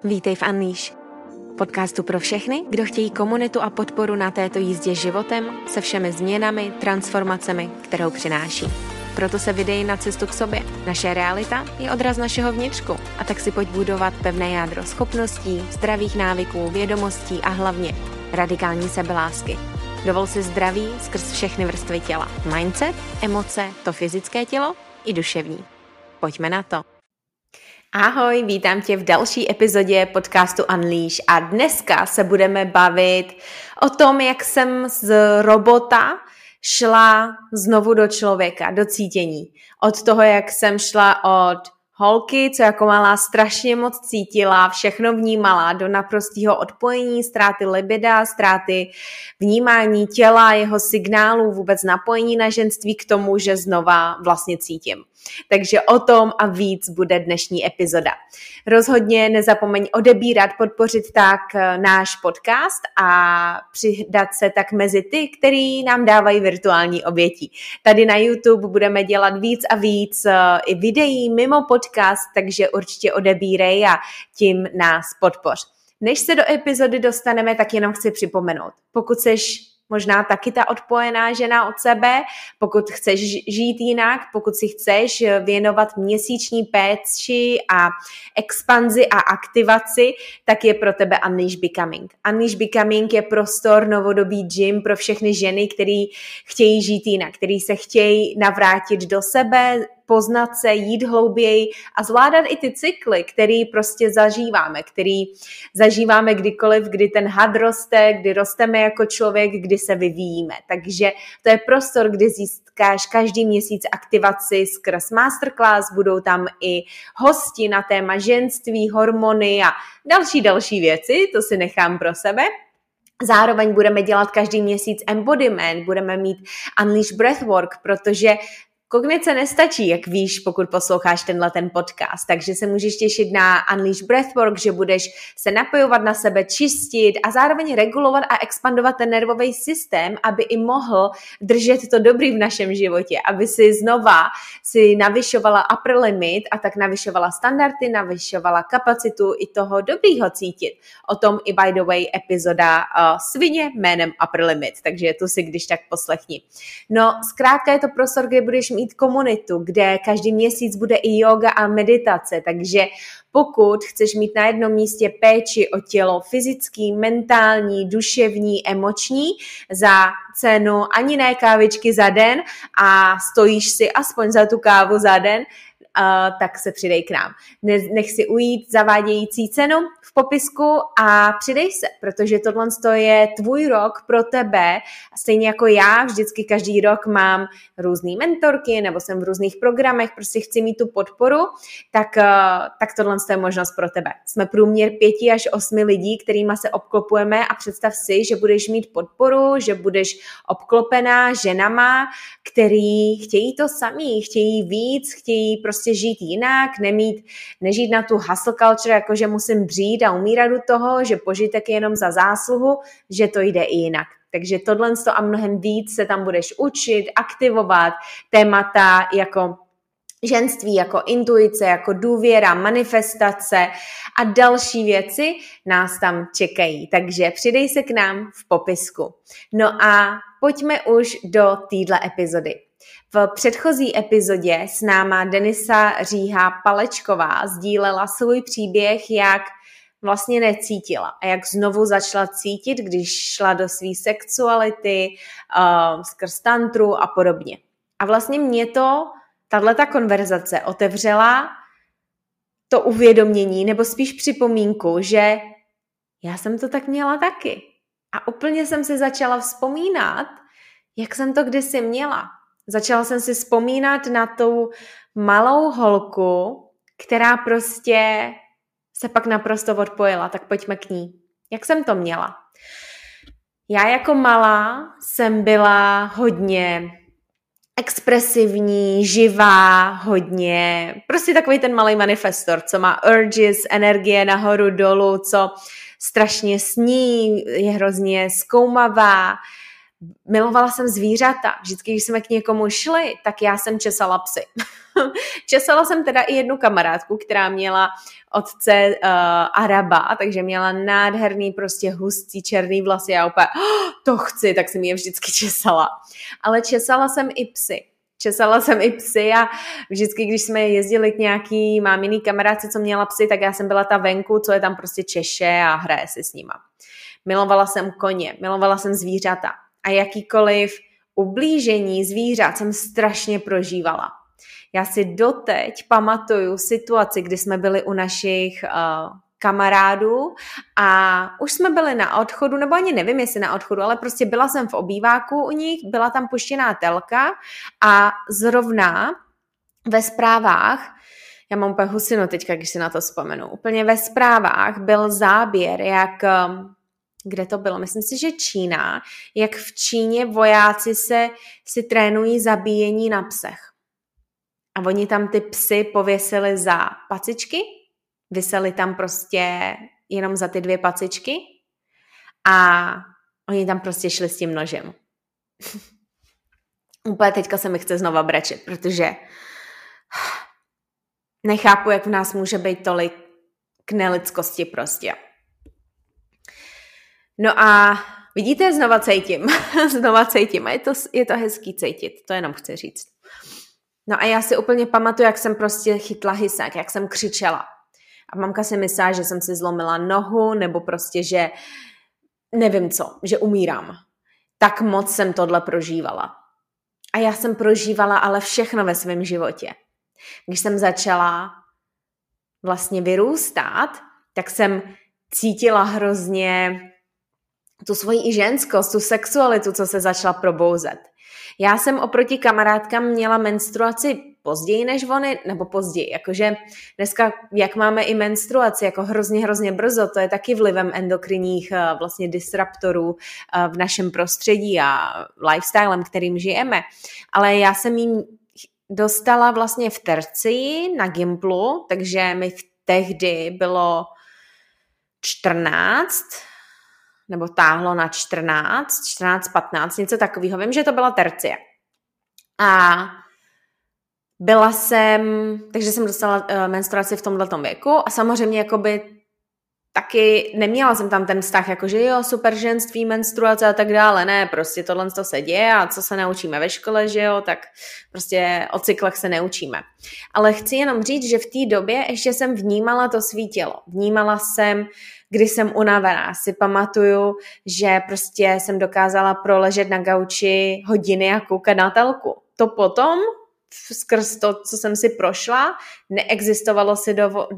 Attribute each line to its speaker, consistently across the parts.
Speaker 1: Vítej v Unleash, podcastu pro všechny, kdo chtějí komunitu a podporu na této jízdě životem se všemi změnami, transformacemi, kterou přináší. Proto se vydej na cestu k sobě. Naše realita je odraz našeho vnitřku a tak si pojď budovat pevné jádro schopností, zdravých návyků, vědomostí a hlavně radikální sebelásky. Dovol si zdraví skrz všechny vrstvy těla. Mindset, emoce, to fyzické tělo i duševní. Pojďme na to. Ahoj, vítám tě v další epizodě podcastu Unleash a dneska se budeme bavit o tom, jak jsem z robota šla znovu do člověka, do cítění. Od toho, jak jsem šla od holky, co jako malá strašně moc cítila, všechno vnímala, do naprostého odpojení, ztráty libida, ztráty vnímání těla, jeho signálů, vůbec napojení na ženství k tomu, že znova vlastně cítím. Takže o tom a víc bude dnešní epizoda. Rozhodně nezapomeň odebírat, podpořit tak náš podcast a přidat se tak mezi ty, který nám dávají virtuální oběti. Tady na YouTube budeme dělat víc a víc i videí mimo podcast, takže určitě odebírej a tím nás podpoř. Než se do epizody dostaneme, tak jenom chci připomenout. Pokud seš možná taky ta odpojená žena od sebe, pokud chceš žít jinak, pokud si chceš věnovat měsíční péči a expanzi a aktivaci, tak je pro tebe Unleash Becoming. Unleash Becoming je prostor, novodobý gym pro všechny ženy, které chtějí žít jinak, které se chtějí navrátit do sebe, poznat se, jít hlouběji a zvládat i ty cykly, který prostě zažíváme kdykoliv, kdy ten had roste, kdy rosteme jako člověk, kdy se vyvíjíme. Takže to je prostor, kdy získáš každý měsíc aktivaci skrz masterclass, budou tam i hosti na téma ženství, hormony a další věci, to si nechám pro sebe. Zároveň budeme dělat každý měsíc embodiment, budeme mít Unleash Breathwork, protože kognice nestačí, jak víš, pokud posloucháš ten podcast, takže se můžeš těšit na Unleash Breathwork, že budeš se napojovat na sebe, čistit a zároveň regulovat a expandovat ten nervový systém, aby i mohl držet to dobrý v našem životě, aby si znova navyšovala upper limit a tak navyšovala standardy, navyšovala kapacitu i toho dobrýho cítit. O tom i by the way epizoda svině jménem upper limit, takže to si když tak poslechni. No, zkrátka je to prostor, kde budeš mít komunitu, kde každý měsíc bude i yoga a meditace, takže pokud chceš mít na jednom místě péči o tělo fyzický, mentální, duševní, emoční za cenu ani ne kávičky za den a stojíš si aspoň za tu kávu za den, tak se přidej k nám. Nech si ujít zavádějící cenu v popisku a přidej se, protože tohle je tvůj rok pro tebe. Stejně jako já, vždycky každý rok mám různý mentorky nebo jsem v různých programech, prostě chci mít tu podporu, tak tohle je možnost pro tebe. Jsme průměr 5 až 8 lidí, kterýma se obklopujeme a představ si, že budeš mít podporu, že budeš obklopená ženama, který chtějí to samý, chtějí víc, chtějí prostě žít jinak, nežít na tu hustle culture, jako že musím dřít a umírat u toho, že požitek je jenom za zásluhu, že to jde i jinak. Takže tohle a mnohem víc se tam budeš učit, aktivovat témata jako ženství, jako intuice, jako důvěra, manifestace a další věci nás tam čekají. Takže přidej se k nám v popisku. No a pojďme už do téhle epizody. V předchozí epizodě s náma Denisa Říha-Palečková sdílela svůj příběh, jak vlastně necítila a jak znovu začala cítit, když šla do své sexuality, skrz tantru a podobně. A vlastně mě tato konverzace otevřela to uvědomění, nebo spíš připomínku, že já jsem to tak měla taky. A úplně jsem si začala vzpomínat, jak jsem to kdysi měla. Začala jsem si vzpomínat na tu malou holku, která prostě se pak naprosto odpojila, tak pojďme k ní. Jak jsem to měla? Já jako malá jsem byla hodně expresivní, živá, hodně, prostě takový ten malý manifestor, co má urges, energie nahoru dolů, co strašně sní, je hrozně zkoumavá, Milovala jsem zvířata. Vždycky, když jsme k někomu šli, tak já jsem česala psy. Česala jsem teda i jednu kamarádku, která měla otce Araba, takže měla nádherný prostě hustý černý vlasy. Já úplně, to chci, tak jsem je vždycky česala. Ale česala jsem i psy. Česala jsem i psy a vždycky, když jsme jezdili k nějaký máminý kamarádce, co měla psy, tak já jsem byla ta venku, co je tam prostě češe a hraje si s nima. Milovala jsem koně, milovala jsem zvířata a jakýkoliv ublížení zvířat jsem strašně prožívala. Já si doteď pamatuju situaci, kdy jsme byli u našich kamarádů a už jsme byli na odchodu, nebo ani nevím, jestli na odchodu, ale prostě byla jsem v obýváku u nich, byla tam puštěná telka a zrovna ve zprávách, já mám úplně husinu teďka, když si na to vzpomenu, úplně ve zprávách byl záběr, jak, kde to bylo, myslím si, že Čína, jak v Číně vojáci si trénují zabíjení na psech. A oni tam ty psy pověsili za pacičky, viseli tam prostě jenom za ty 2 pacičky a oni tam prostě šli s tím nožem. Úplně teďka se mi chce znova brečet, protože nechápu, jak v nás může být tolik k nelidskosti prostě. No a vidíte, znova cítím. Znova cítím a je to hezký cítit, to jenom chci říct. No a já si úplně pamatuju, jak jsem prostě chytla hysák, jak jsem křičela. A mamka si myslela, že jsem si zlomila nohu, nebo prostě, že nevím co, že umírám. Tak moc jsem tohle prožívala. A já jsem prožívala ale všechno ve svém životě. Když jsem začala vlastně vyrůstat, tak jsem cítila hrozně tu svoji i ženskost, tu sexualitu, co se začala probouzet. Já jsem oproti kamarádkám měla menstruaci později než oni, nebo později, jakože dneska, jak máme i menstruaci, jako hrozně brzo, to je taky vlivem endokrinních vlastně disruptorů v našem prostředí a lifestylem, kterým žijeme. Ale já jsem ji dostala vlastně v tercii na Gimplu, takže mi tehdy bylo 14, nebo táhlo na 14, 15, něco takového. Vím, že to byla tercie. A takže jsem dostala menstruaci v tomhletom věku a samozřejmě jakoby taky neměla jsem tam ten vztah, jakože jo, super ženství, menstruace a tak dále. Ne, prostě tohle to se děje a co se naučíme ve škole, že jo, tak prostě o cyklech se neučíme. Ale chci jenom říct, že v té době ještě jsem vnímala to svý tělo. Vnímala jsem, když jsem unavená. Si pamatuju, že prostě jsem dokázala proležet na gauči hodiny a koukat na telku. To potom, skrz to, co jsem si prošla, neexistovalo si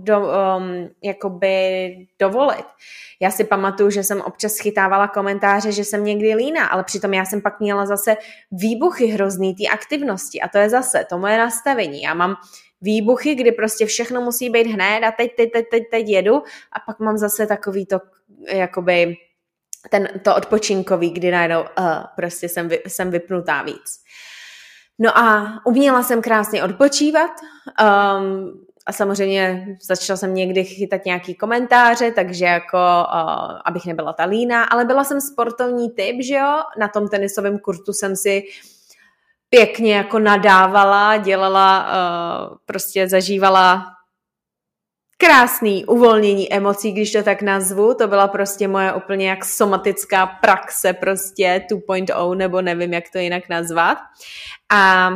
Speaker 1: jakoby dovolit. Já si pamatuju, že jsem občas chytávala komentáře, že jsem někdy líná, ale přitom já jsem pak měla zase výbuchy hrozný té aktivnosti a to je zase to moje nastavení. Já mám výbuchy, kdy prostě všechno musí být hned a teď jedu a pak mám zase takový to, jakoby to odpočinkový, kdy najednou prostě jsem vypnutá víc. No a uměla jsem krásně odpočívat a samozřejmě začala jsem někdy chytat nějaký komentáře, takže jako abych nebyla ta lína, ale byla jsem sportovní typ, že jo, na tom tenisovém kurtu jsem si pěkně jako nadávala, dělala, prostě zažívala krásný uvolnění emocí, když to tak nazvu, to byla prostě moje úplně jak somatická praxe, prostě 2.0, nebo nevím, jak to jinak nazvat. A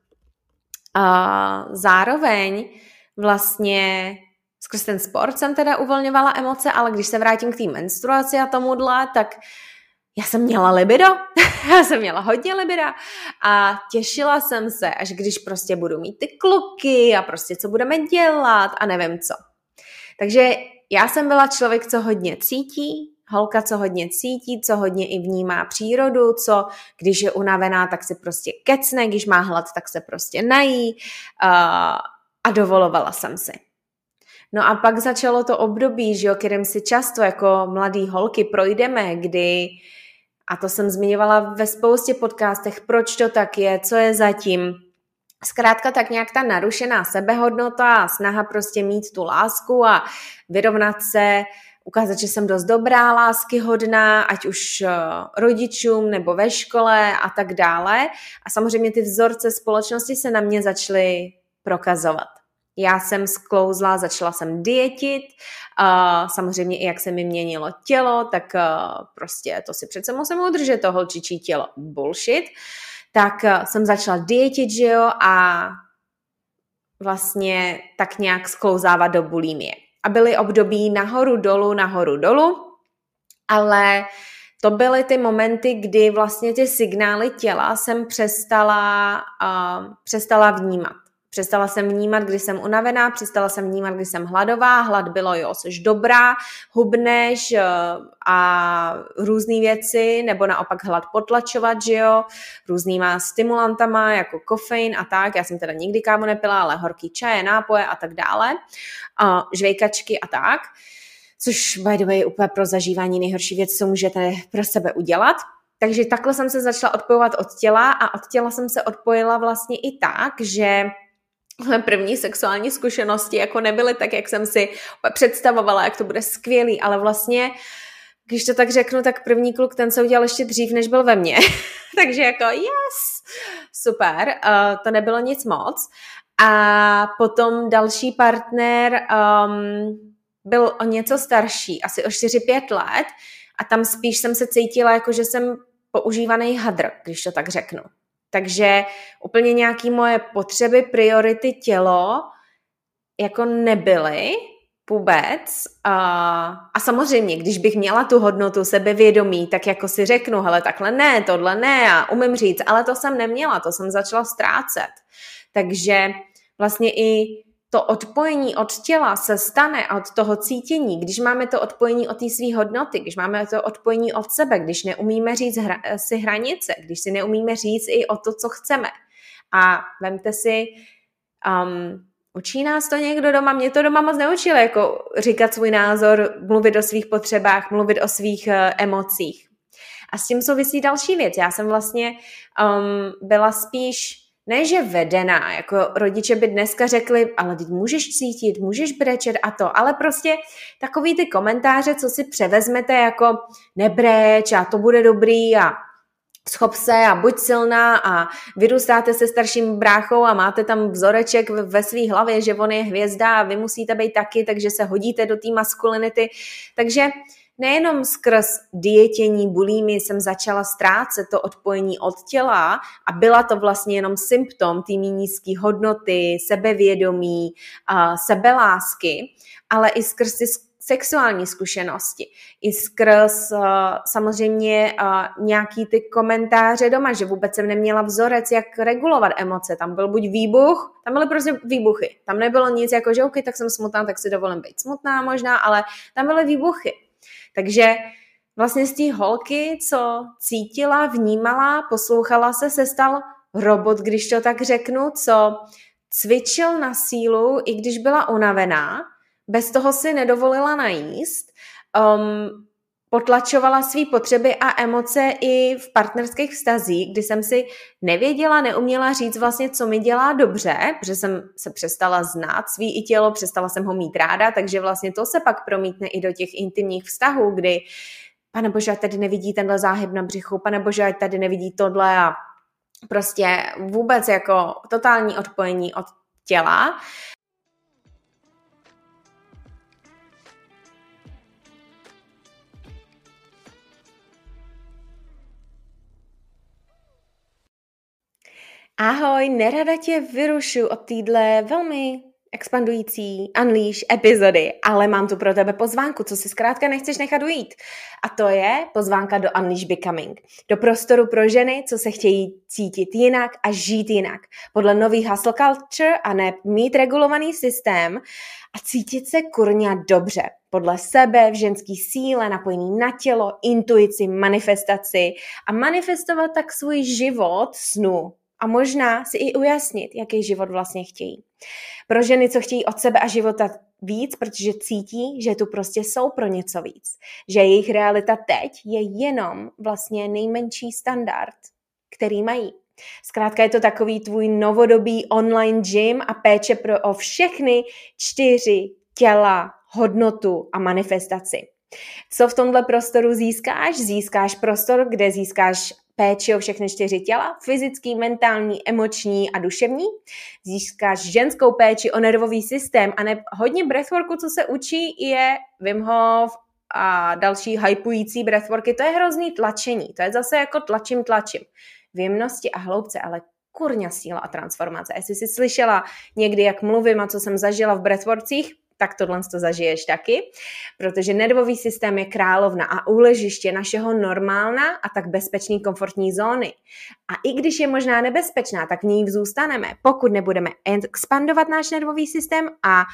Speaker 1: zároveň vlastně skrz ten sport jsem teda uvolňovala emoce, ale když se vrátím k té menstruaci a tomuhle, tak já jsem měla libido, já jsem měla hodně libida a těšila jsem se, až když prostě budu mít ty kluky a prostě co budeme dělat a nevím co. Takže já jsem byla člověk, co hodně cítí, holka, co hodně cítí, co hodně i vnímá přírodu, co když je unavená, tak si prostě kecne, když má hlad, tak se prostě nají a dovolovala jsem si. No a pak začalo to období, že jo, kterým si často jako mladý holky projdeme, kdy, a to jsem zmiňovala ve spoustě podcastech, proč to tak je, co je zatím. Zkrátka tak nějak ta narušená sebehodnota a snaha prostě mít tu lásku a vyrovnat se ukázat, že jsem dost dobrá, láskyhodná, ať už rodičům nebo ve škole a tak dále. A samozřejmě ty vzorce společnosti se na mě začaly prokazovat. Já jsem sklouzla, začala jsem dietit, samozřejmě i jak se mi měnilo tělo, tak prostě to si přece musím udržet, to holčičí tělo. Bullshit. Tak jsem začala dietit, že jo, a vlastně tak nějak sklouzávat do bulimie. A byly období nahoru, dolu, ale to byly ty momenty, kdy vlastně ty signály těla jsem přestala vnímat. Přestala jsem vnímat, kdy jsem unavená, přestala jsem vnímat, kdy jsem hladová. Hlad bylo, jo, jsi dobrá, hubneš a různý věci, nebo naopak hlad potlačovat, že jo, různýma stimulantama, jako kofein a tak. Já jsem teda nikdy kávu nepila, ale horký čaje, nápoje a tak dále. Žvejkačky a tak. Což, by the way, je úplně pro zažívání nejhorší věc, co můžete pro sebe udělat. Takže takhle jsem se začala odpojovat od těla a od těla jsem se odpojila vlastně i tak, že první sexuální zkušenosti jako nebyly tak, jak jsem si představovala, jak to bude skvělý, ale vlastně, když to tak řeknu, tak první kluk, ten se udělal ještě dřív, než byl ve mně. Takže jako yes, super, to nebylo nic moc. A potom další partner byl o něco starší, asi o 4-5 let a tam spíš jsem se cítila, jako že jsem používaný hadr, když to tak řeknu. Takže úplně nějaké moje potřeby, priority, tělo jako nebyly vůbec. A samozřejmě, když bych měla tu hodnotu sebevědomí, tak jako si řeknu, hele, takhle ne, tohle ne a umím říct, ale to jsem neměla, to jsem začala ztrácet. Takže vlastně i to odpojení od těla se stane a od toho cítění, když máme to odpojení od té své hodnoty, když máme to odpojení od sebe, když neumíme říct si hranice, když si neumíme říct i o to, co chceme. A vemte si, učí nás to někdo doma? Mě to doma moc neučilo, jako říkat svůj názor, mluvit o svých potřebách, mluvit o svých emocích. A s tím souvisí další věc. Já jsem vlastně byla spíš ne, že vedená, jako rodiče by dneska řekli, ale teď můžeš cítit, můžeš brečet a to, ale prostě takový ty komentáře, co si převezmete jako nebreč a to bude dobrý a schop se a buď silná a vyrůstáte se starším bráchou a máte tam vzoreček ve své hlavě, že on je hvězda a vy musíte být taky, takže se hodíte do té maskulinity. Takže nejenom skrz dietění, bulími jsem začala ztrácet to odpojení od těla a byla to vlastně jenom symptom té nízké hodnoty, sebevědomí, sebelásky, ale i skrz ty sexuální zkušenosti, i skrz samozřejmě nějaký ty komentáře doma, že vůbec jsem neměla vzorec, jak regulovat emoce. Tam byl buď výbuch, tam byly prostě výbuchy. Tam nebylo nic jako, že ok, tak jsem smutná, tak si dovolím být smutná možná, ale tam byly výbuchy. Takže vlastně z té holky, co cítila, vnímala, poslouchala se stal robot, když to tak řeknu, co cvičil na sílu, i když byla unavená, bez toho si nedovolila najíst, potlačovala svý potřeby a emoce i v partnerských vztazích, kdy jsem si nevěděla, neuměla říct vlastně, co mi dělá dobře, protože jsem se přestala znát svý i tělo, přestala jsem ho mít ráda, takže vlastně to se pak promítne i do těch intimních vztahů, kdy pane bože, ať tady nevidí tenhle záhyb na břichu, pane bože, ať tady nevidí tohle a prostě vůbec jako totální odpojení od těla. Ahoj, nerada tě vyrušu od téhle velmi expandující Unleash epizody, ale mám tu pro tebe pozvánku, co si zkrátka nechceš nechat ujít. A to je pozvánka do Unleash Becoming. Do prostoru pro ženy, co se chtějí cítit jinak a žít jinak. Podle nový hustle culture a ne mít regulovaný systém a cítit se kurňa dobře. Podle sebe, v ženský síle, napojený na tělo, intuici, manifestaci a manifestovat tak svůj život snu. A možná si i ujasnit, jaký život vlastně chtějí. Pro ženy, co chtějí od sebe a života víc, protože cítí, že tu prostě jsou pro něco víc. Že jejich realita teď je jenom vlastně nejmenší standard, který mají. Zkrátka je to takový tvůj novodobý online gym a péče o všechny 4 těla, hodnotu a manifestaci. Co v tomhle prostoru získáš? Získáš prostor, kde získáš péči o všechny 4 těla, fyzický, mentální, emoční a duševní. Získáš ženskou péči o nervový systém a hodně breathworku, co se učí, je Wim Hof a další hypující breathworky. To je hrozný tlačení. To je zase jako tlačím. V jemnosti a hloubce, ale kurňa síla a transformace. Jestli jsi slyšela někdy, jak mluvím a co jsem zažila v breathworkcích, tak tohle to zažiješ taky, protože nervový systém je královna a úležiště našeho normálna a tak bezpečný komfortní zóny. A i když je možná nebezpečná, tak v ní zůstaneme, pokud nebudeme expandovat náš nervový systém a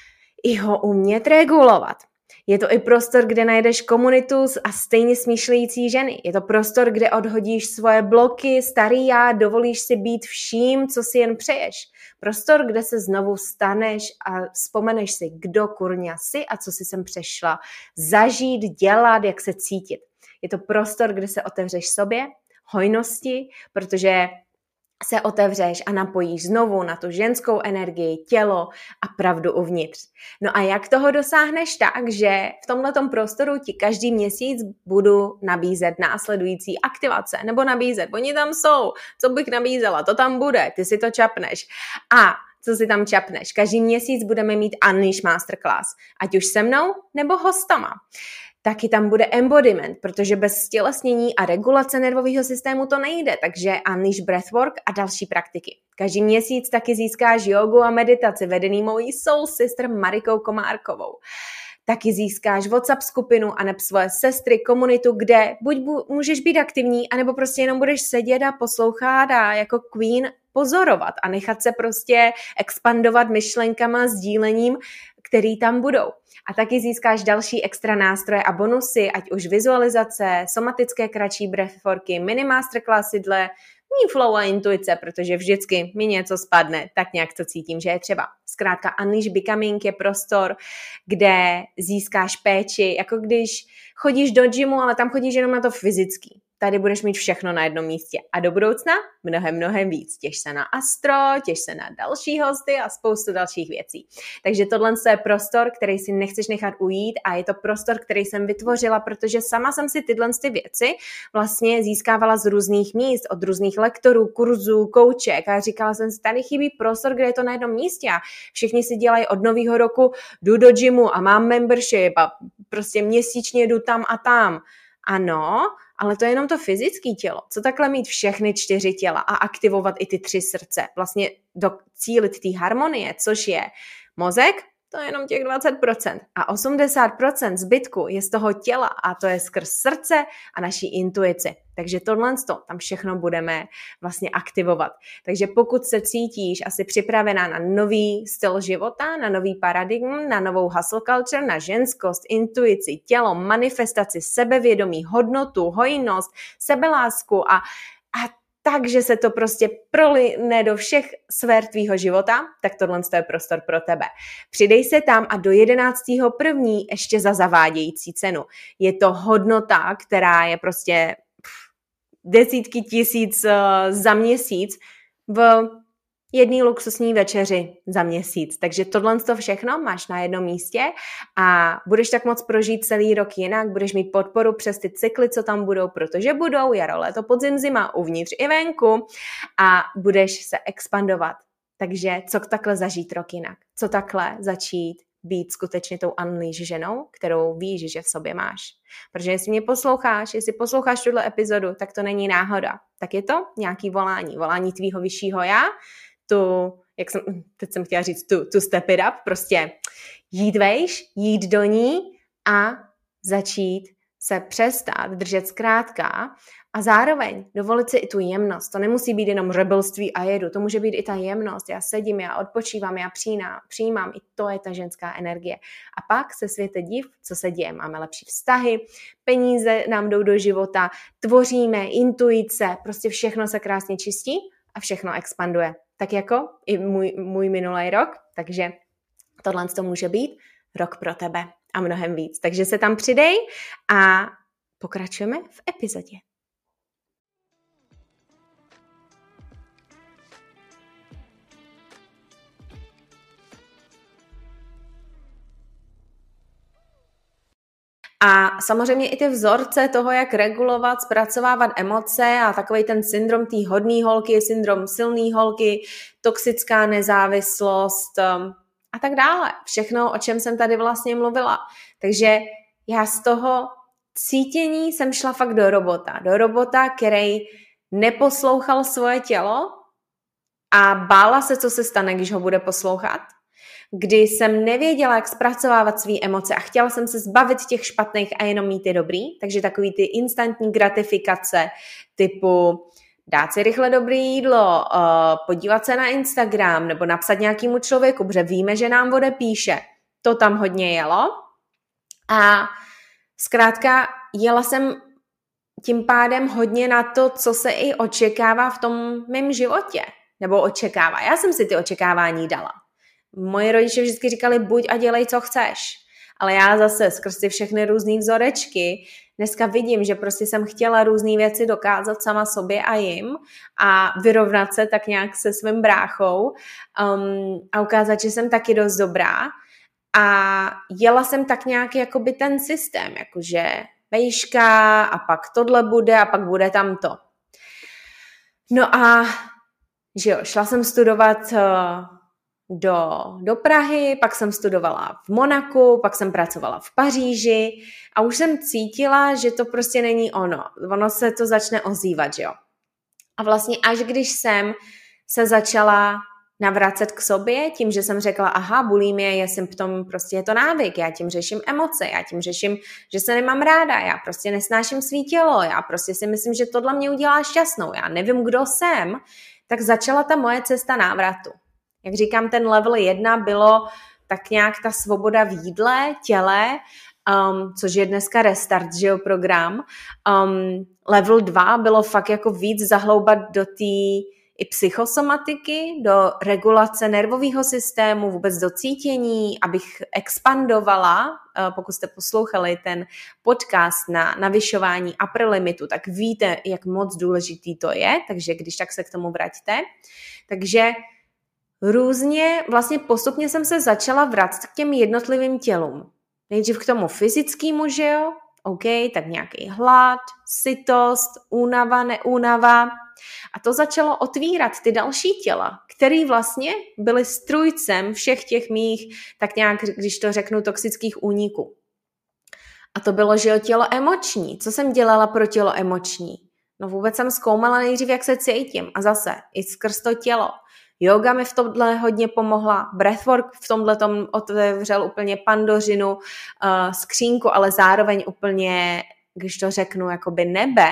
Speaker 1: i ho umět regulovat. Je to i prostor, kde najdeš komunitu a stejně smýšlející ženy. Je to prostor, kde odhodíš svoje bloky, starý já, dovolíš si být vším, co si jen přeješ. Prostor, kde se znovu staneš a vzpomeneš si, kdo kurňa jsi a co si sem přešla zažít, dělat, jak se cítit. Je to prostor, kde se otevřeš sobě, hojnosti, protože se otevřeš a napojíš znovu na tu ženskou energii, tělo a pravdu uvnitř. No a jak toho dosáhneš tak, že v tomhletom prostoru ti každý měsíc budu nabízet následující aktivace, nebo nabízet, oni tam jsou, co bych nabízela, to tam bude, ty si to čapneš. A co si tam čapneš? Každý měsíc budeme mít Unleash Masterclass, ať už se mnou, nebo hostama. Taky tam bude embodiment, protože bez stělesnění a regulace nervového systému to nejde, takže Unleash Breathwork a další praktiky. Každý měsíc taky získáš jogu a meditaci vedený mojí soul sister Marikou Komárkovou. Taky získáš WhatsApp skupinu a neb svoje sestry, komunitu, kde buď můžeš být aktivní, anebo prostě jenom budeš sedět a poslouchat a jako queen pozorovat a nechat se prostě expandovat myšlenkama, sdílením, který tam budou. A taky získáš další extra nástroje a bonusy, ať už vizualizace, somatické kratší breathworky, mini masterclassy dle mý flow a intuice, protože vždycky mi něco spadne, tak nějak to cítím, že je třeba. Zkrátka Unleash Becoming je prostor, kde získáš péči, jako když chodíš do gymu, ale tam chodíš jenom na to fyzický. Tady budeš mít všechno na jednom místě. A do budoucna mnohem víc. Těš se na astro, těš se na další hosty a spoustu dalších věcí. Takže tohle je prostor, který si nechceš nechat ujít a je to prostor, který jsem vytvořila, protože sama jsem si tyhle věci vlastně získávala z různých míst, od různých lektorů, kurzů, kouček a říkala jsem si, tady chybí prostor, kde je to na jednom místě a všichni si dělají od nového roku, jdu do gymu a mám membership a prostě měsíčně jdu tam a tam. Ano, ale to je jenom to fyzické tělo. Co takhle mít všechny 4 těla a aktivovat i ty 3 srdce? Vlastně docílit té harmonie, což je mozek, to je jenom těch 20%. A 80% zbytku je z toho těla a to je skrz srdce a naší intuici. Takže tohle tam všechno budeme vlastně aktivovat. Takže pokud se cítíš asi připravená na nový styl života, na nový paradigm, na novou hustle culture, na ženskost, intuici, tělo, manifestaci, sebevědomí, hodnotu, hojnost, sebelásku a takže se to prostě proline do všech sfér tvýho života, tak tohle je prostor pro tebe. Přidej se tam a do 11.1. ještě za zavádějící cenu. Je to hodnota, která je prostě desítky tisíc za měsíc v jedné luxusní večeři za měsíc. Takže tohle všechno máš na jednom místě a budeš tak moc prožít celý rok jinak, budeš mít podporu přes ty cykly, co tam budou, protože budou jaro, léto, podzim, zima, uvnitř i venku a budeš se expandovat. Takže co takhle zažít rok jinak? Co takhle začít být skutečně tou Unleash ženou, kterou víš, že v sobě máš. Protože jestli mě posloucháš, jestli posloucháš tuhle epizodu, tak to není náhoda. Tak je to nějaký volání tvýho vyššího já, teď jsem chtěla říct, tu step it up, prostě jít vejš, jít do ní a začít se přestat držet zkrátka a zároveň dovolit si i tu jemnost. To nemusí být jenom rebelství a jedu, to může být i ta jemnost. Já sedím, já odpočívám, já přijímám, i to je ta ženská energie. A pak se světe div, co se děje. Máme lepší vztahy, peníze nám jdou do života, tvoříme, intuice, prostě všechno se krásně čistí a všechno expanduje. Tak jako i můj minulý rok, takže tohle to může být rok pro tebe a mnohem víc. Takže se tam přidej a pokračujeme v epizodě. A samozřejmě i ty vzorce toho, jak regulovat, zpracovávat emoce a takovej ten syndrom té hodné holky, syndrom silné holky, toxická nezávislost a tak dále. Všechno, o čem jsem tady vlastně mluvila. Takže já z toho cítění jsem šla fakt do robota, který neposlouchal svoje tělo a bála se, co se stane, když ho bude poslouchat, kdy jsem nevěděla, jak zpracovávat své emoce a chtěla jsem se zbavit těch špatných a jenom mít ty dobrý, takže takový ty instantní gratifikace typu dát si rychle dobré jídlo, podívat se na Instagram nebo napsat nějakému člověku, protože víme, že nám odepíše. To tam hodně jelo. A zkrátka jela jsem tím pádem hodně na to, co se i očekává v tom mém životě. Nebo očekává. Já jsem si ty očekávání dala. Moji rodiče vždycky říkali, buď a dělej, co chceš. Ale já zase skrz ty všechny různý vzorečky dneska vidím, že prostě jsem chtěla různý věci dokázat sama sobě a jim a vyrovnat se tak nějak se svým bráchou a ukázat, že jsem taky dost dobrá. A jela jsem tak nějak jakoby ten systém, jakože vejška a pak tohle bude a pak bude tamto. No a že jo, šla jsem studovat do Prahy, pak jsem studovala v Monaku, pak jsem pracovala v Paříži a už jsem cítila, že to prostě není ono. Ono se to začne ozývat, že jo. A vlastně až když jsem se začala navracet k sobě, tím, že jsem řekla, aha, bulimie je symptom, prostě je to návyk, já tím řeším emoce, já tím řeším, že se nemám ráda, já prostě nesnáším svý tělo, já prostě si myslím, že tohle mě udělá šťastnou, já nevím, kdo jsem, tak začala ta moje cesta návratu. Jak říkám, ten level 1 bylo tak nějak ta svoboda v jídle, těle, což je dneska restart, že jo, program. Level 2 bylo fakt jako víc zahloubat do té i psychosomatiky, do regulace nervového systému, vůbec do cítění, abych expandovala, pokud jste poslouchali ten podcast na navyšování upper limitu, tak víte, jak moc důležitý to je, takže když tak se k tomu vraťte. Takže různě, vlastně postupně jsem se začala vracet k těm jednotlivým tělům. Nejdřív k tomu fyzickému, že jo? OK, tak nějaký hlad, sytost, únava, neúnava. A to začalo otvírat ty další těla, které vlastně byly strůjcem všech těch mých, tak nějak, když to řeknu, toxických úniků. A to bylo, že jo, tělo emoční. Co jsem dělala pro tělo emoční? No vůbec jsem zkoumala nejdřív, jak se cítím. A zase, i skrz to tělo. Yoga mi v tomhle hodně pomohla, breathwork v tomhle tom otevřel úplně pandořinu, skřínku, ale zároveň když to řeknu, jakoby nebe,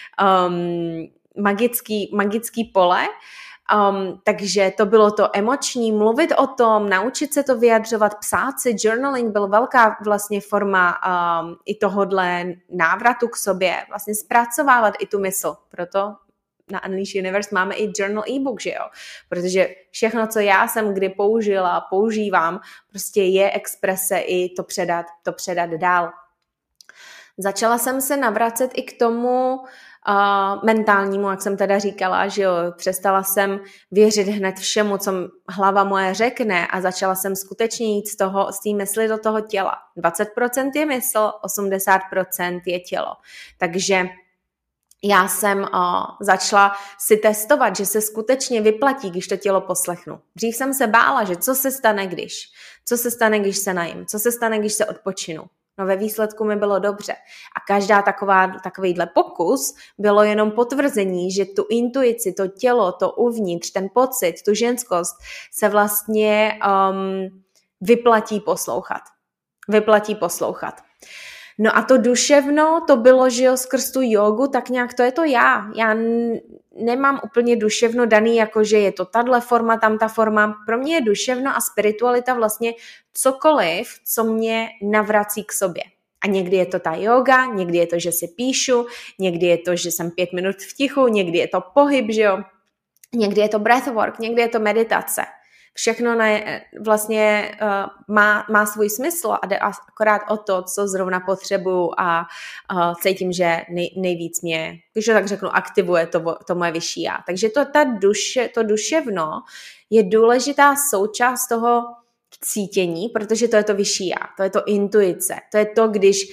Speaker 1: magický pole, takže to bylo to emoční, mluvit o tom, naučit se to vyjadřovat, psát si, journaling byl velká vlastně forma i tohodle návratu k sobě, vlastně zpracovávat i tu mysl, proto na Unleash Universe máme i journal e-book, že jo? Protože všechno, co já jsem kdy použila, používám, prostě je exprese i to předat dál. Začala jsem se navracet i k tomu mentálnímu, jak jsem teda říkala, že jo, přestala jsem věřit hned všemu, co hlava moje řekne a začala jsem skutečně jít z té mysli do toho těla. 20% je mysl, 80% je tělo. Takže já jsem začala si testovat, že se skutečně vyplatí, když to tělo poslechnu. Dřív jsem se bála, že co se stane, když se najím, co se stane, když se odpočinu. No ve výsledku mi bylo dobře. A každá takovýhle pokus bylo jenom potvrzení, že tu intuici, to tělo, to uvnitř, ten pocit, tu ženskost se vlastně vyplatí poslouchat. No a to duševno, to bylo, že jo, skrz tu jogu, tak nějak to je to já. Já nemám úplně duševno daný, jako že je to tahle forma, tamta forma. Pro mě je duševno a spiritualita vlastně cokoliv, co mě navrací k sobě. A někdy je to ta yoga, někdy je to, že si píšu, někdy je to, že jsem 5 minut v tichu, někdy je to pohyb, že jo. Někdy je to breathwork, někdy je to meditace. Všechno vlastně má svůj smysl a jde akorát o to, co zrovna potřebuju a cítím, že nejvíc mě, když to tak řeknu, aktivuje to moje vyšší já. Takže to duševno je důležitá součást toho cítění, protože to je to vyšší já, to je to intuice, to je to, když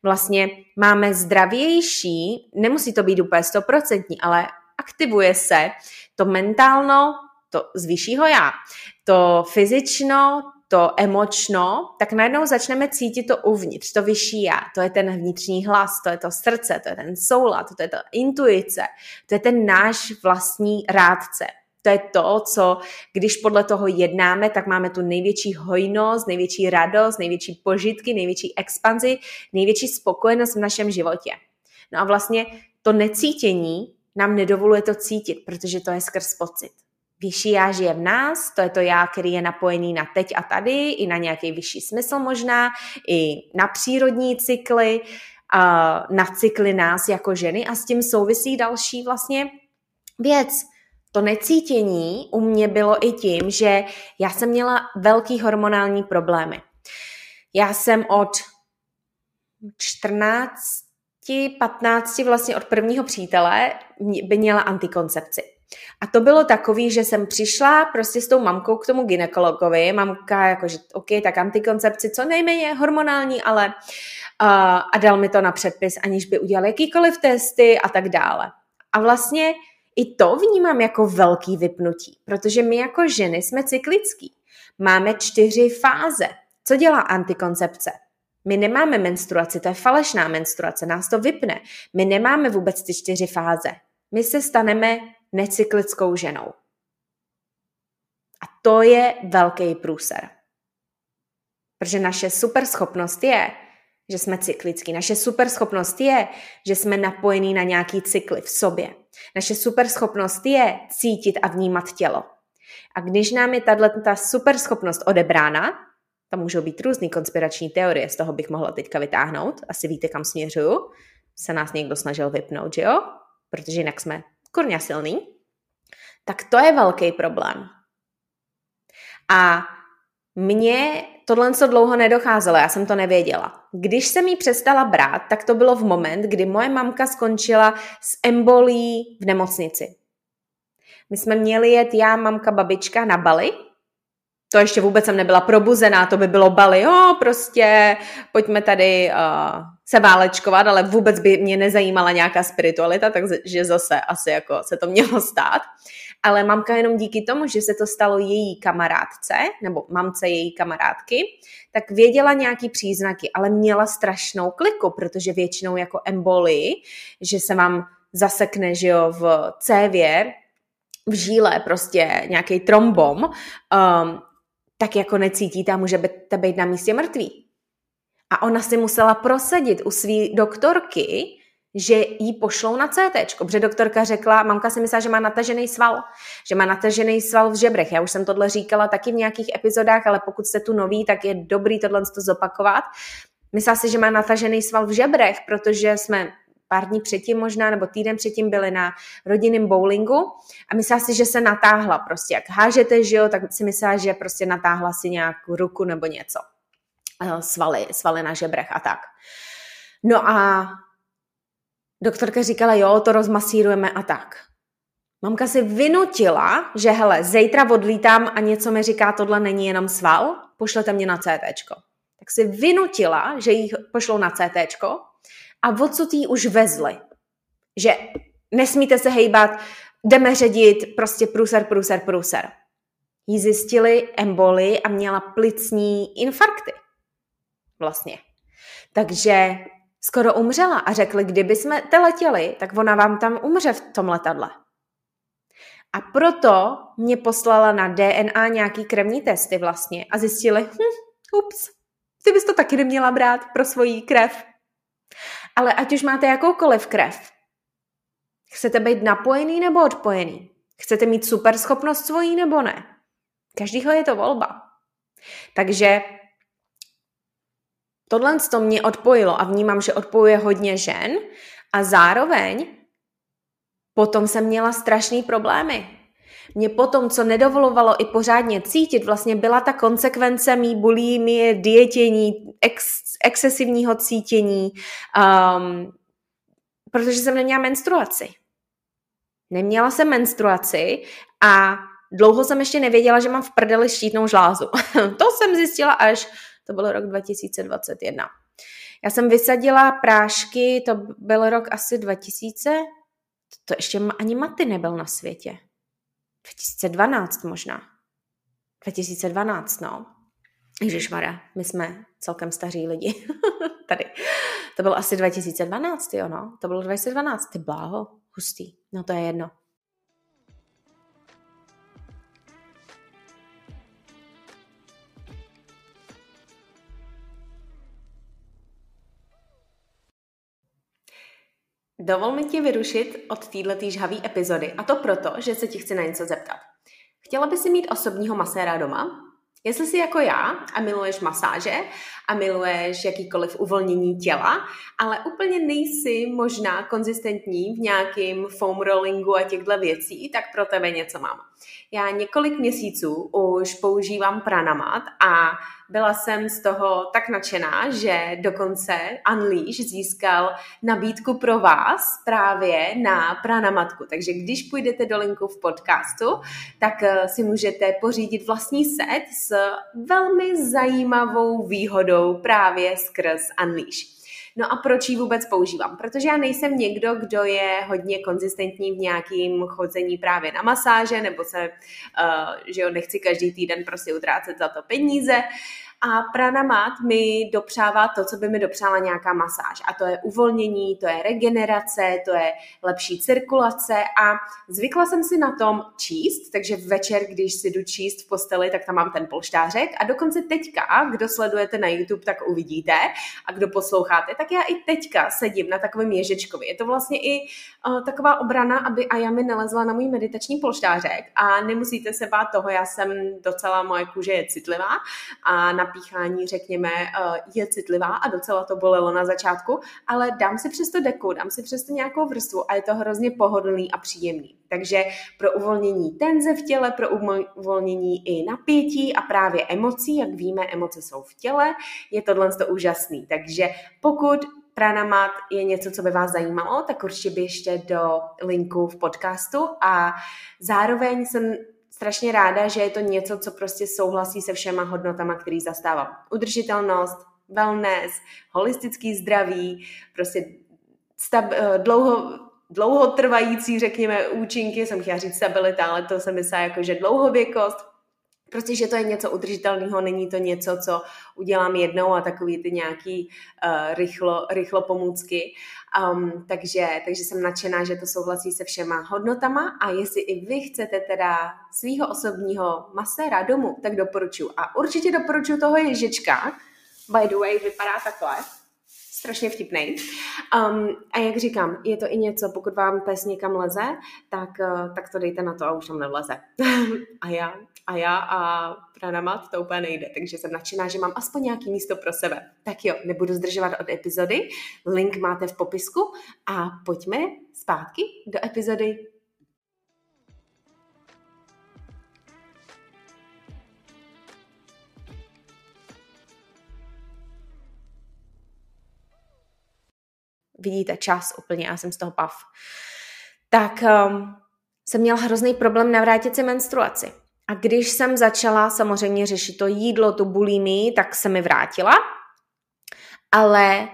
Speaker 1: vlastně máme zdravější, nemusí to být úplně 100%, ale aktivuje se to mentálno, to z vyššího já, to fyzično, to emočno, tak najednou začneme cítit to uvnitř, to vyšší já, to je ten vnitřní hlas, to je to srdce, to je ten soulad, to je ta intuice, to je ten náš vlastní rádce. To je to, co když podle toho jednáme, tak máme tu největší hojnost, největší radost, největší požitky, největší expanzi, největší spokojenost v našem životě. No a vlastně to necítění nám nedovoluje to cítit, protože to je skrz pocit. Vyšší já žije v nás, to je to já, který je napojený na teď a tady, i na nějaký vyšší smysl možná, i na přírodní cykly, na cykly nás jako ženy a s tím souvisí další vlastně věc. To necítění u mě bylo i tím, že já jsem měla velký hormonální problémy. Já jsem od 15 vlastně od prvního přítele by měla antikoncepci. A to bylo takový, že jsem přišla prostě s tou mamkou k tomu gynekologovi, mamka jakože OK, tak antikoncepci co nejméně hormonální, ale a dal mi to na předpis, aniž by udělal jakýkoliv testy a tak dále. A vlastně i to vnímám jako velký vypnutí, protože my jako ženy jsme cyklický. Máme 4 fáze. Co dělá antikoncepce? My nemáme menstruaci, to je falešná menstruace, nás to vypne. My nemáme vůbec ty 4 fáze. My se staneme necyklickou ženou. A to je velký průser. Protože naše superschopnost je, že jsme cyklický. Naše superschopnost je, že jsme napojení na nějaký cykly v sobě. Naše superschopnost je cítit a vnímat tělo. A když nám je ta superschopnost odebrána, tam můžou být různý konspirační teorie, z toho bych mohla teďka vytáhnout, asi víte, kam směřuju, se nás někdo snažil vypnout, že jo? Protože jinak jsme kurňa silný, tak to je velký problém. A mně tohle co dlouho nedocházelo, já jsem to nevěděla. Když jsem jí přestala brát, tak to bylo v moment, kdy moje mamka skončila s embolí v nemocnici. My jsme měli jet já, mamka, babička na Bali. To ještě vůbec jsem nebyla probuzená, to by bylo Bali, jo, prostě pojďme tady se válečkovat, ale vůbec by mě nezajímala nějaká spiritualita, takže zase asi jako se to mělo stát. Ale mamka jenom díky tomu, že se to stalo její kamarádce, nebo mamce její kamarádky, tak věděla nějaký příznaky, ale měla strašnou kliku, protože většinou jako embolii, že se vám zasekne, že jo, v cévě, v žíle prostě nějaký trombom, tak jako necítíte a můžete být na místě mrtvý. A ona si musela prosadit u své doktorky, že jí pošlou na CT, protože doktorka řekla, mamka si myslela, že má natažený sval v žebrech. Já už jsem tohle říkala taky v nějakých epizodách, ale pokud jste tu noví, tak je dobrý tohle zopakovat. Myslela si, že má natažený sval v žebrech, protože jsme pár dní předtím možná, nebo týden předtím byli na rodinném bowlingu a myslela si, že se natáhla prostě. Jak hážete, že jo, tak si myslela, že prostě natáhla si nějakou ruku nebo něco. Svaly na žebrech a tak. No a doktorka říkala, jo, to rozmasírujeme a tak. Mamka si vynutila, že hele, zítra odlítám a něco mi říká, tohle není jenom sval, pošlete mě na CTčko. Tak si vynutila, že jí pošlou na CTčko a odsud jí už vezli. Že nesmíte se hejbat, jdeme ředit, prostě průser. Jí zjistili embolii a měla plicní infarkty. Vlastně. Takže skoro umřela a řekli, kdyby jsme letěli, tak ona vám tam umře v tom letadle. A proto mě poslala na DNA nějaký krevní testy vlastně a zjistili, ups, ty bys to taky neměla brát pro svoji krev. Ale ať už máte jakoukoliv krev, chcete být napojený nebo odpojený? Chcete mít superschopnost svojí nebo ne? Každýho je to volba. Takže tohle to mě odpojilo a vnímám, že odpojuje hodně žen a zároveň potom jsem měla strašný problémy. Mě potom, co nedovolovalo i pořádně cítit, vlastně byla ta konsekvence mý bulimie, dietění, excesivního cítění, protože jsem neměla menstruaci. Neměla jsem menstruaci a dlouho jsem ještě nevěděla, že mám v prdeli štítnou žlázu. To jsem zjistila až, to byl rok 2021. Já jsem vysadila prášky, to byl rok asi 2000, to ještě ani Maty nebyl na světě. 2012 možná. 2012, no. Ježišmarja, my jsme celkem staří lidi. Tady. To bylo asi 2012, jo, no. To bylo 2012. Ty bláho, hustý. No to je jedno. Dovol mi tě vyrušit od této žhavé epizody, a to proto, že se ti chci na něco zeptat. Chtěla by si mít osobního maséra doma? Jestli jsi jako já a miluješ masáže a miluješ jakýkoliv uvolnění těla, ale úplně nejsi možná konzistentní v nějakým foam rollingu a těchto věcí, tak pro tebe něco mám. Já několik měsíců už používám Pranamat a byla jsem z toho tak nadšená, že dokonce Unleash získal nabídku pro vás právě na Pranamatku. Takže když půjdete do linku v podcastu, tak si můžete pořídit vlastní set s velmi zajímavou výhodou právě skrz Unleash. No a proč ji vůbec používám? Protože já nejsem někdo, kdo je hodně konzistentní v nějakým chodzení právě na masáže, nebo že nechci každý týden prostě utrácet za to peníze. A Pranamat mi dopřává to, co by mi dopřála nějaká masáž. A to je uvolnění, to je regenerace, to je lepší cirkulace a zvykla jsem si na tom číst, takže večer, když si jdu číst v posteli, tak tam mám ten polštářek a dokonce teďka, kdo sledujete na YouTube, tak uvidíte a kdo posloucháte, tak já i teďka sedím na takovém ježičkovi. Je to vlastně i taková obrana, aby Ayami nelezla na můj meditační polštářek a nemusíte se bát toho, moje kůže je citlivá a na píchání, řekněme, je citlivá a docela to bolelo na začátku, ale dám si přesto deku, dám si přesto nějakou vrstvu a je to hrozně pohodlný a příjemný. Takže pro uvolnění tenze v těle, pro uvolnění i napětí a právě emocí, jak víme, emoce jsou v těle, je tohle úžasný. Takže pokud Pranamat je něco, co by vás zajímalo, tak určitě běžte do linku v podcastu a zároveň jsem strašně ráda, že je to něco, co prostě souhlasí se všema hodnotama, který zastávám. Udržitelnost, wellness, holistický zdraví, prostě dlouhotrvající, řekněme, účinky, jsem chtěla říct stabilita, ale to jsem myslela jako, že dlouhověkost, prostě, že to je něco udržitelného, není to něco, co udělám jednou a takový ty nějaký rychlo pomůcky. Takže jsem nadšená, že to souhlasí se všema hodnotama a jestli i vy chcete teda svýho osobního maséra domů, tak doporučuji. A určitě doporučuji toho ježička. By the way, vypadá takhle. Strašně vtipnej. A jak říkám, je to i něco, pokud vám pes někam leze, tak to dejte na to a už tam nevleze. a já a Pranamat to úplně nejde, takže jsem nadšená, že mám aspoň nějaký místo pro sebe. Tak jo, nebudu zdržovat od epizody, link máte v popisku a pojďme zpátky do epizody. Vidíte, čas úplně, já jsem z toho pav. Tak jsem měla hrozný problém navrátit si menstruaci. A když jsem začala samozřejmě řešit to jídlo, tu bulimii, tak se mi vrátila. Ale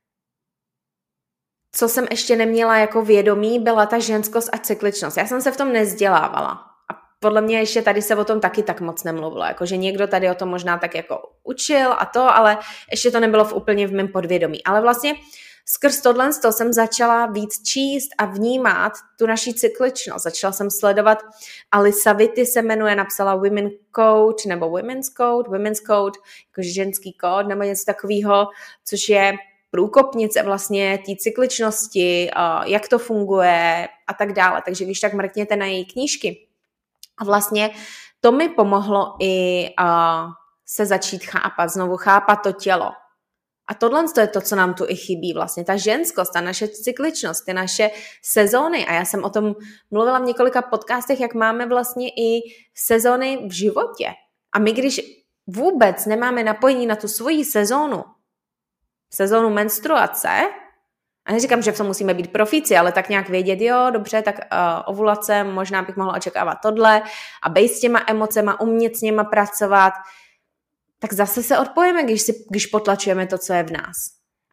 Speaker 1: co jsem ještě neměla jako vědomí, byla ta ženskost a cykličnost. Já jsem se v tom nevzdělávala. A podle mě ještě tady se o tom taky tak moc nemluvilo. Jakože někdo tady o tom možná tak jako učil a to, ale ještě to nebylo úplně v mém podvědomí. Ale vlastně skrz tohle jsem začala víc číst a vnímat tu naši cykličnost. Začala jsem sledovat, Alisa Vitti se jmenuje, napsala Women Code nebo Women's Code, jakože ženský kód nebo něco takového, což je průkopnice vlastně té cykličnosti, jak to funguje a tak dále. Takže když tak mrkněte na její knížky. A vlastně to mi pomohlo i se začít znovu chápat to tělo. A tohle je to, co nám tu i chybí vlastně. Ta ženskost, ta naše cykličnost, ty naše sezóny. A já jsem o tom mluvila v několika podcastech, jak máme vlastně i sezóny v životě. A my, když vůbec nemáme napojení na tu svoji sezónu menstruace, a neříkám, že v tom musíme být profíci, ale tak nějak vědět, jo, dobře, tak ovulace, možná bych mohla očekávat tohle a bejt s těma emocema, umět s něma pracovat, tak zase se odpojeme, když potlačujeme to, co je v nás.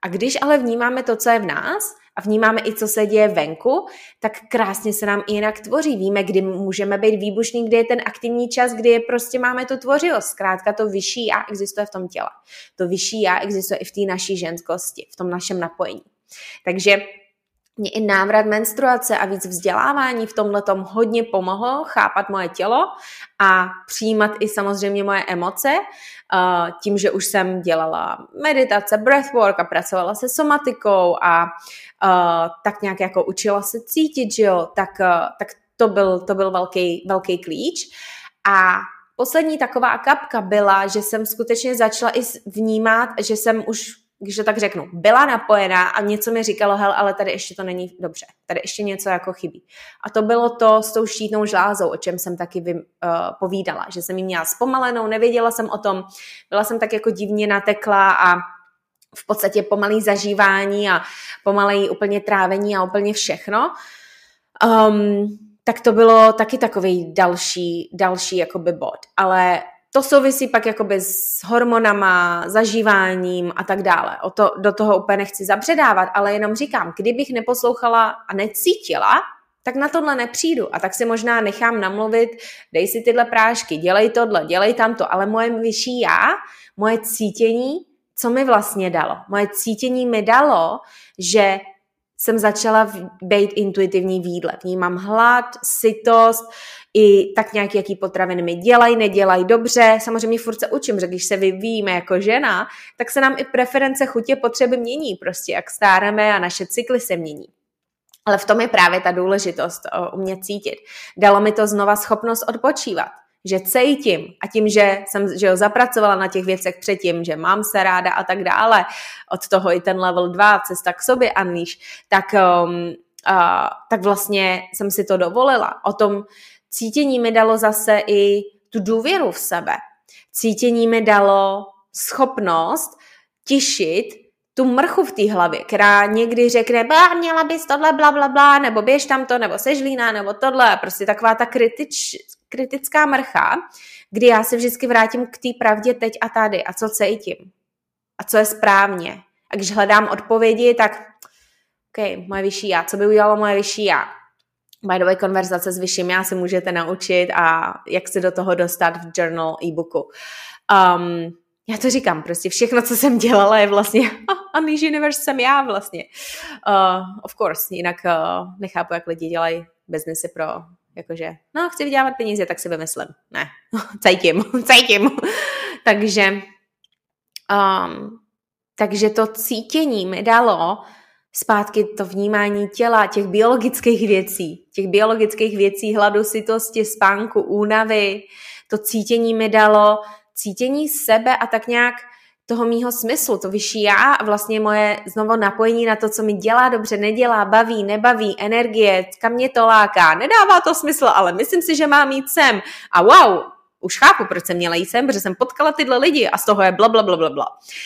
Speaker 1: A když ale vnímáme to, co je v nás a vnímáme i, co se děje venku, tak krásně se nám i jinak tvoří. Víme, kdy můžeme být výbušný, kdy je ten aktivní čas, kdy je prostě máme tu tvořivost. Zkrátka to vyšší já existuje v tom těle. To vyšší já existuje i v té naší ženskosti, v tom našem napojení. Takže mě i návrat menstruace a víc vzdělávání v tomhletom hodně pomohlo chápat moje tělo a přijímat i samozřejmě moje emoce, tím, že už jsem dělala meditace, breathwork a pracovala se somatikou a tak nějak jako učila se cítit, že jo, tak to byl velký klíč. A poslední taková kapka byla, že jsem skutečně začala i vnímat, že jsem už, když to tak řeknu, byla napojená a něco mi říkalo, hel, ale tady ještě to není dobře, tady ještě něco jako chybí. A to bylo to s tou štítnou žlázou, o čem jsem taky povídala, že jsem ji měla zpomalenou, nevěděla jsem o tom, byla jsem tak jako divně natekla a v podstatě pomalý zažívání a pomalý úplně trávení a úplně všechno. Tak to bylo taky takový další jakoby bod, ale to souvisí pak jakoby s hormonama, zažíváním a tak dále. Do toho úplně nechci zabředávat, ale jenom říkám, kdybych neposlouchala a necítila, tak na tohle nepřijdu. A tak si možná nechám namluvit, dej si tyhle prášky, dělej tohle, dělej tamto, ale moje vyšší já, moje cítění, co mi vlastně dalo? Moje cítění mi dalo, že jsem začala být intuitivní v jídle. Vnímám hlad, sytost, i tak nějak, jaký potraviny mi dělají, nedělají dobře. Samozřejmě furt se učím, že když se vyvíjíme jako žena, tak se nám i preference, chutě, potřeby mění. Prostě jak stárneme a naše cykly se mění. Ale v tom je právě ta důležitost umět cítit. Dalo mi to znova schopnost odpočívat. Že cítím a tím, že jsem zapracovala na těch věcech předtím, že mám se ráda a tak dále, od toho i ten level 2, cesta k sobě unleash, tak vlastně jsem si to dovolila. O tom cítění mi dalo zase i tu důvěru v sebe. Cítění mi dalo schopnost tišit tu mrchu v té hlavě, která někdy řekne, měla bys tohle, bla, bla, bla, nebo běž tam to, nebo seš líná, nebo tohle. Prostě taková ta kritická mrcha, kdy já se vždycky vrátím k té pravdě teď a tady a co cítím a co je správně. A když hledám odpovědi, tak moje vyšší já, co by udělalo moje vyšší já? By the way, konverzace s vyšším já si můžete naučit a jak se do toho dostat v journal e-booku. Já to říkám, prostě všechno, co jsem dělala, je vlastně Unleash Universe jsem já vlastně. Of course, jinak nechápu, jak lidi dělají biznesy pro, jakože, chci vydělávat peníze, tak si vymyslím. Ne, cítím. Takže to cítění mi dalo zpátky to vnímání těla, těch biologických věcí, hladu, sytosti, spánku, únavy. To cítění mi dalo cítění sebe a tak nějak toho mýho smyslu, to vyšší já a vlastně moje znovu napojení na to, co mi dělá dobře, nedělá, baví, nebaví, energie, kam mě to láká, nedává to smysl, ale myslím si, že mám jít sem a wow, už chápu, proč jsem měla jít sem, protože jsem potkala tyhle lidi a z toho je blablabla.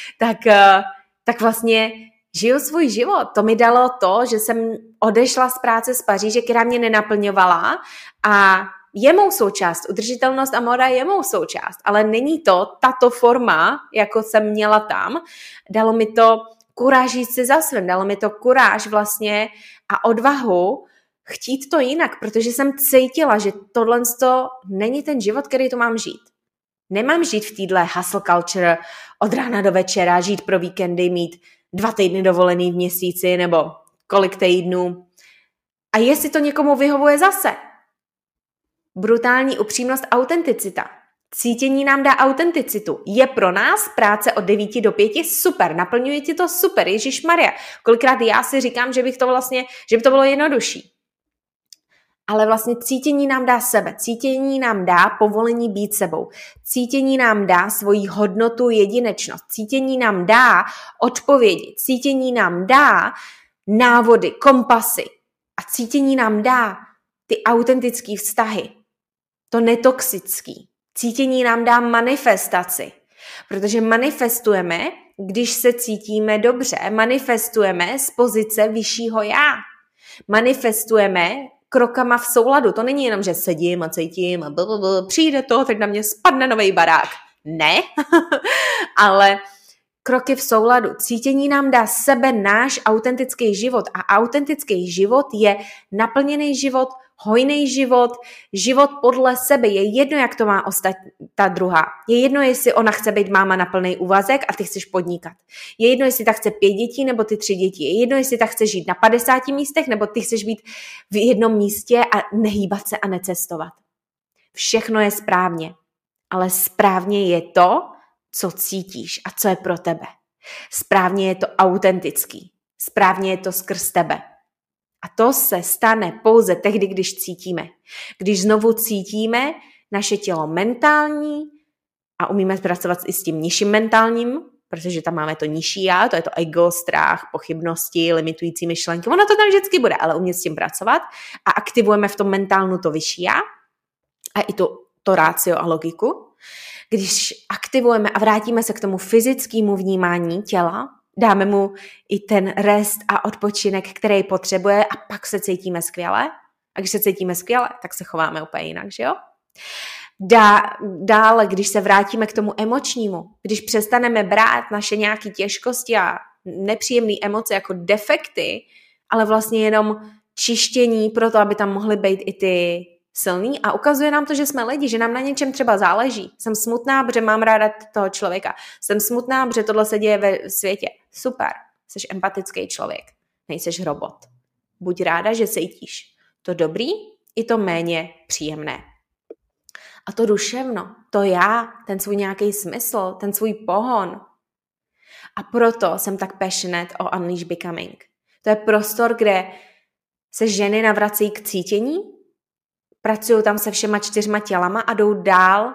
Speaker 1: Tak vlastně žiju svůj život. To mi dalo to, že jsem odešla z práce z Paříže, která mě nenaplňovala a je mou součást. Udržitelnost a móda je mou součást, ale není to tato forma, jako jsem měla tam. Dalo mi to kuráž jít si za svým, dalo mi to kuráž vlastně a odvahu chtít to jinak, protože jsem cítila, že tohle není ten život, který tu mám žít. Nemám žít v téhle hustle culture od rána do večera, žít pro víkendy, mít 2 týdny dovolený v měsíci nebo kolik týdnů. A jestli to někomu vyhovuje zase. Brutální upřímnost, autenticita. Cítění nám dá autenticitu. Je pro nás práce od 9 do 5 super, naplňuje ti to super, ježišmarja. Kolikrát já si říkám, že by to bylo jednodušší. Ale vlastně cítění nám dá sebe. Cítění nám dá povolení být sebou. Cítění nám dá svoji hodnotu, jedinečnost. Cítění nám dá odpovědi. Cítění nám dá návody, kompasy. A cítění nám dá ty autentické vztahy. To netoxický. Cítění nám dá manifestaci. Protože manifestujeme, když se cítíme dobře. Manifestujeme z pozice vyššího já. Manifestujeme krokama v souladu. To není jenom, že sedím a cítím a přijde to, teď na mě spadne novej barák. Ne, ale kroky v souladu. Cítění nám dá sebe náš autentický život a autentický život je naplněný život, hojný život, život podle sebe. Je jedno, jak to má ta druhá. Je jedno, jestli ona chce být máma na plný úvazek a ty chceš podnikat. Je jedno, jestli ta chce 5 dětí nebo ty 3 děti. Je jedno, jestli ta chce žít na 50 místech nebo ty chceš být v jednom místě a nehýbat se a necestovat. Všechno je správně, ale správně je to, co cítíš a co je pro tebe. Správně je to autentický. Správně je to skrz tebe. A to se stane pouze tehdy, když cítíme. Když znovu cítíme naše tělo mentální a umíme pracovat i s tím nižším mentálním, protože tam máme to nižší já, to je to ego, strach, pochybnosti, limitující myšlenky. Ono to tam vždycky bude, ale umět s tím pracovat a aktivujeme v tom mentálnu to vyšší já a i to rácio a logiku. Když aktivujeme a vrátíme se k tomu fyzickému vnímání těla, dáme mu i ten rest a odpočinek, který potřebuje a pak se cítíme skvěle. A když se cítíme skvěle, tak se chováme úplně jinak, že jo? Dále, když se vrátíme k tomu emočnímu, když přestaneme brát naše nějaké těžkosti a nepříjemné emoce jako defekty, ale vlastně jenom čištění pro to, aby tam mohly být i ty silný a ukazuje nám to, že jsme lidi, že nám na něčem třeba záleží. Jsem smutná, protože mám ráda toho člověka. Jsem smutná, protože tohle se děje ve světě. Super, jsi empatický člověk, nejseš robot. Buď ráda, že cítíš to dobrý i to méně příjemné. A to duševno, to já, ten svůj nějaký smysl, ten svůj pohon. A proto jsem tak passionate o Unleash Becoming. To je prostor, kde se ženy navrací k cítění, pracují tam se všema 4 tělama a jdou dál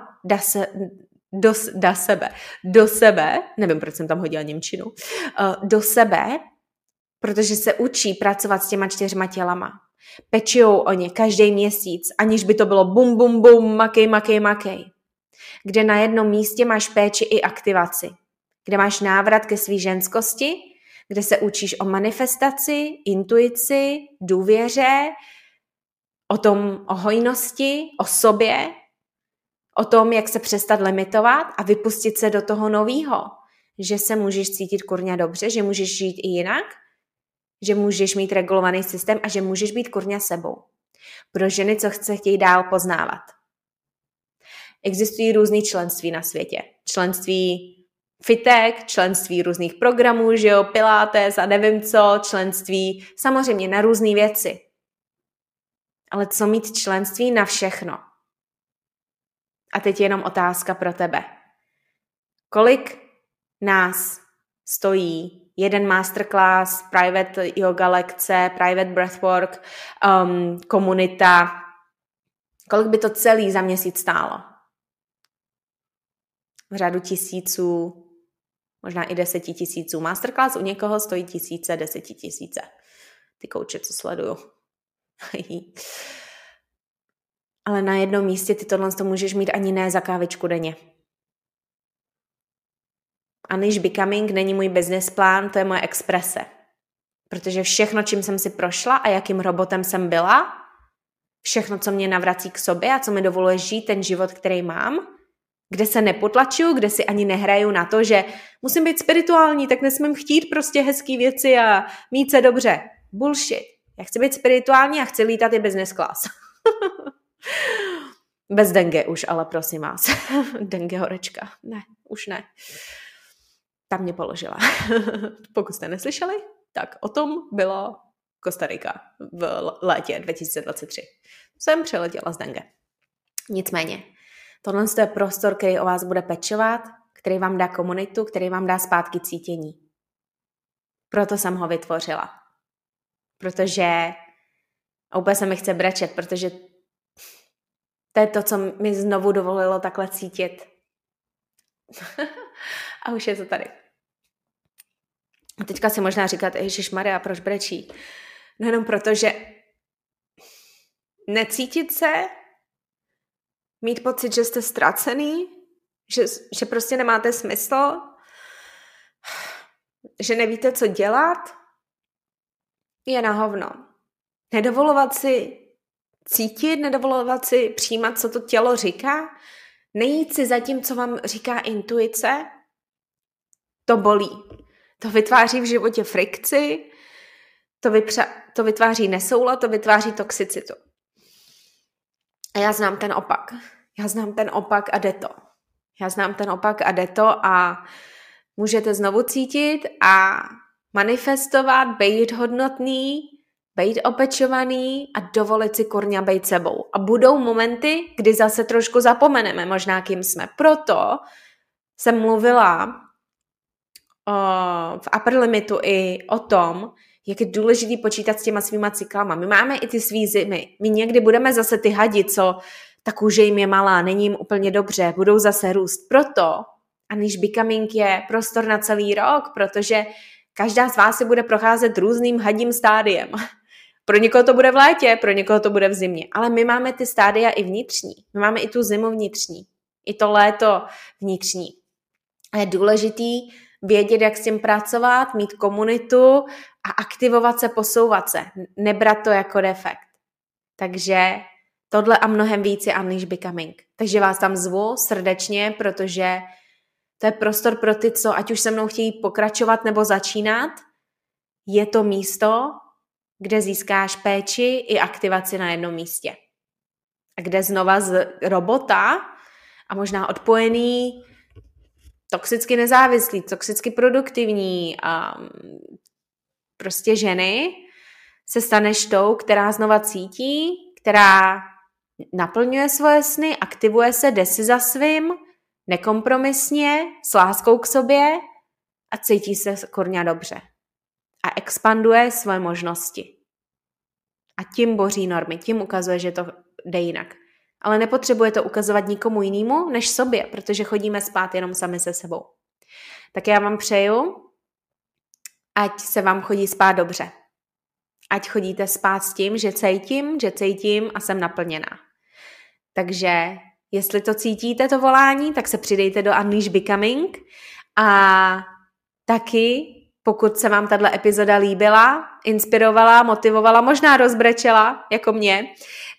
Speaker 1: do sebe, nevím, proč jsem tam hodila němčinu, do sebe, protože se učí pracovat s těma 4 tělama. Pečujou o ně každý měsíc, aniž by to bylo bum, bum, bum, makej. Kde na jednom místě máš péči i aktivaci. Kde máš návrat ke své ženskosti, kde se učíš o manifestaci, intuici, důvěře, o hojnosti, o sobě, o tom, jak se přestat limitovat a vypustit se do toho novýho. Že se můžeš cítit kurňa dobře, že můžeš žít i jinak, že můžeš mít regulovaný systém a že můžeš být kurňa sebou. Pro ženy, co chtějí dál poznávat. Existují různý členství na světě. Členství fitek, členství různých programů, že jo, pilates a nevím co, členství samozřejmě na různé věci. Ale co mít členství na všechno? A teď je jenom otázka pro tebe. Kolik nás stojí jeden masterclass, private yoga lekce, private breathwork, komunita? Kolik by to celý za měsíc stálo? V řádu tisíců, možná i 10 000. Masterclass u někoho stojí 1000, 10 000. Ty kouče, co sleduju. Ale na jednom místě ty tohle to můžeš mít ani ne za kávičku denně. Unleash Becoming není můj business plán, to je moje exprese. Protože všechno, čím jsem si prošla a jakým robotem jsem byla, všechno, co mě navrací k sobě a co mi dovoluje žít ten život, který mám, kde se nepotlačuju, kde si ani nehraju na to, že musím být spirituální, tak nesmím chtít prostě hezký věci a mít se dobře. Bullshit. Já chci být spirituální a chci lítat i business class. Bez dengue už, ale prosím vás. Dengue horečka. Ne, už ne. Tam mě položila. Pokud jste neslyšeli, tak o tom byla Kostarika v létě 2023. Jsem přeletěla z dengue. Nicméně, tohle je prostor, který o vás bude pečovat, který vám dá komunitu, který vám dá zpátky cítění. Proto jsem ho vytvořila. Protože úplně se mi chce brečet, protože to je to, co mi znovu dovolilo takhle cítit. A už je to tady. A teďka si možná říkat, Ježišmarja, proč brečí? No jenom proto, že necítit se, mít pocit, že jste ztracený, že prostě nemáte smysl, že nevíte, co dělat, je na hovno. Nedovolovat si cítit, nedovolovat si přijímat, co to tělo říká, nejít si za tím, co vám říká intuice, to bolí. To vytváří v životě frikci, to vytváří nesoulad, to vytváří toxicitu. A já znám ten opak. Já znám ten opak a jde to a můžete znovu cítit a manifestovat, být hodnotný, být opečovaný a dovolit si kurňa být sebou. A budou momenty, kdy zase trošku zapomeneme možná, kým jsme. Proto jsem mluvila v Upper Limitu i o tom, jak je důležitý počítat s těma svýma cyklama. My máme i ty svý zimy. My někdy budeme zase ty hadi, co ta kůže jim je malá, není jim úplně dobře, budou zase růst. Proto Unleash Becoming je prostor na celý rok, protože každá z vás si bude procházet různým hadím stádiem. Pro někoho to bude v létě, pro někoho to bude v zimě. Ale my máme ty stádia i vnitřní. My máme i tu zimu vnitřní. I to léto vnitřní. A je důležitý vědět, jak s tím pracovat, mít komunitu a aktivovat se, posouvat se. Nebrat to jako defekt. Takže tohle a mnohem víc je Unleash Becoming. Takže vás tam zvu srdečně, protože to je prostor pro ty, co ať už se mnou chtějí pokračovat nebo začínat. Je to místo, kde získáš péči i aktivaci na jednom místě. A kde znova z robota a možná odpojený, toxicky nezávislý, toxicky produktivní prostě ženy se staneš tou, která znova cítí, která naplňuje svoje sny, aktivuje se, jde si za svým, nekompromisně, s láskou k sobě a cítí se kurňa dobře. A expanduje svoje možnosti. A tím boří normy, tím ukazuje, že to jde jinak. Ale nepotřebuje to ukazovat nikomu jinému než sobě, protože chodíme spát jenom sami se sebou. Tak já vám přeju, ať se vám chodí spát dobře. Ať chodíte spát s tím, že cítím a jsem naplněná. Takže jestli to cítíte, to volání, tak se přidejte do Unleash Becoming a taky, pokud se vám tato epizoda líbila, inspirovala, motivovala, možná rozbrečela, jako mě,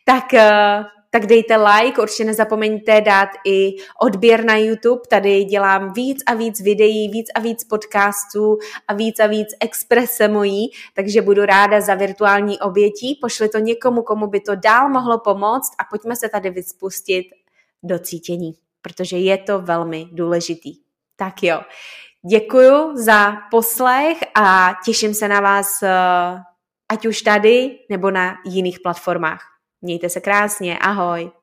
Speaker 1: tak dejte like, určitě nezapomeňte dát i odběr na YouTube, tady dělám víc a víc videí, víc a víc podcastů a víc exprese mojí, takže budu ráda za virtuální obětí, pošli to někomu, komu by to dál mohlo pomoct a pojďme se tady vyspustit do cítění, protože je to velmi důležitý. Tak jo, děkuju za poslech a těším se na vás, ať už tady nebo na jiných platformách. Mějte se krásně, ahoj.